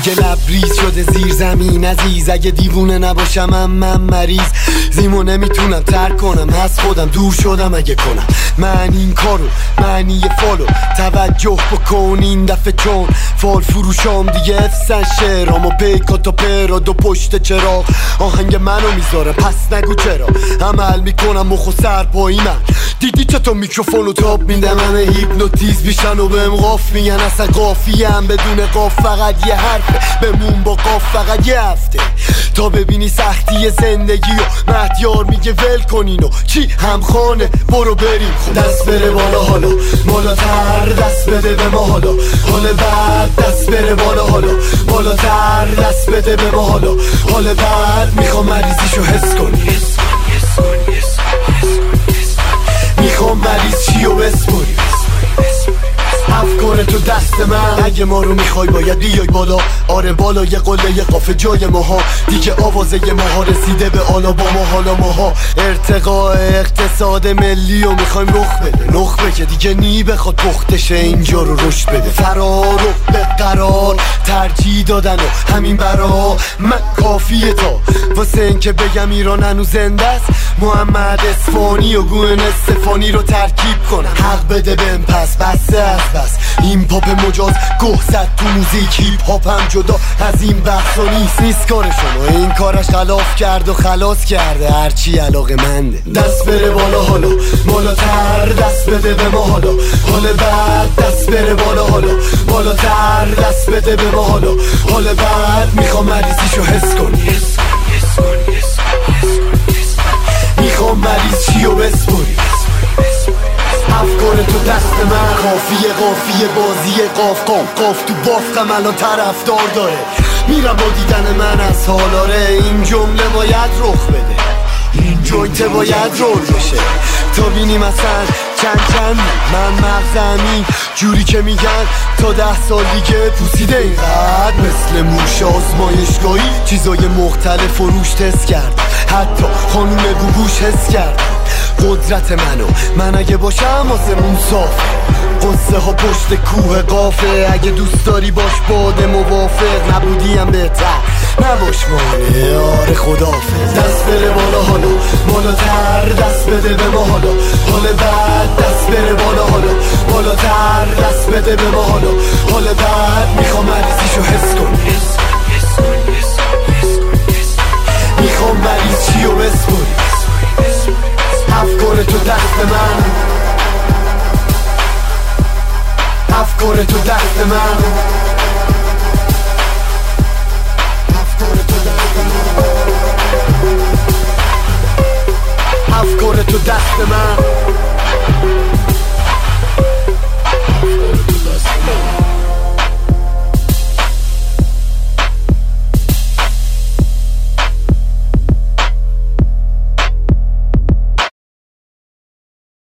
دیگه لبریز شده زیر زمین عزیز. اگه دیوونه نباشم من مریض زیمو نمیتونم ترک کنم، از خودم دور شدم اگه کنم من این کارو. معنی فالو توجه بکن این دفعه چون فال فروشام دیگه افسن شعرام و پیکا تا پراد و پشت چراغ آهنگ منو میذاره پس نگو چرا. عمل میکنم مخ و سر پایی من دیدی چطور میکروفونو تاب میدم همه هیپنوتیز بیشن و بهم قاف میگن اصلا قافیه هم بدون قاف فقط یه حرفه بمون با قاف فقط یه هفته تا ببینی سختی زندگی و مهدیار میگه ول کنینو چی همخانه برو بریم خود دست بره بالا حالا بالاتر دست بده به ما حالا حال بعد دست بره بالا حالا بالاتر دست بده به ما حالا حال بعد میخوام مریضیشو حس کنی میخوام مریض چیو بسپری افکار تو دست من اگه ما رو میخوای باید بیای بالا آره بالا یه قله یه قافه جای ماها دیگه آوازه ماها رسیده به آلا با ما حالا ماها ارتقاء اقتصاد ملی و میخوایم رخ بده نخبه که دیگه نی بخواد پختشه اینجا رو رشد بده فرار و به قرار ترجیح دادن و همین برا من کافیه تا واسه این که بگم ایران هنوز زنده است محمد اصفهانی و گوهن استفانی رو ترکیب کنم حق بده بهم پس بسته است بس این پاپ مجاز گوه زد تو موزیک هیپ هاپ هم جدا از این بحثا نیست کارشون و این کارش خلاف کرد و خلاص کرده هرچی علاقه منده دست بره بالا حالا بالاتر دست بده به ما حالا حال بعد دست بره بالا حالا بالاتر دست بده به ما حالا حال بعد میخوام مریضیشو حس کنی میخوام مریض چیو بسپری افکار تو دست من قافیه بازی قاف تو بافتم الان طرفدار داره میرم با دیدن من از حالاره این جمله باید رخ بده این جویت باید رول بشه تا بینیم اصلا چند من مغزمی جوری که میگن تا 10 سال دیگه پوسیده اینقدر مثل موش آزمایشگاهی چیزای مختلف و روش تست کرد حتی خانوم گوگوش حس کرد قدرت من اگه باشم آسمون صافه قصه ها پشت کوه قافه اگه دوست داری باش باده موافق نبودیم بهتر نباش مانه آره خدافظ دست بره بالا حالا بالاتر دست بده به ما حالا حال بعد دست بره بالا حالا بالاتر دست بده به ما حالا حال بعد میخوام مریضیشو حس کنی میخوام مریض چیو بسپری افکار تو دست من افکار تو دست من افکار تو دست من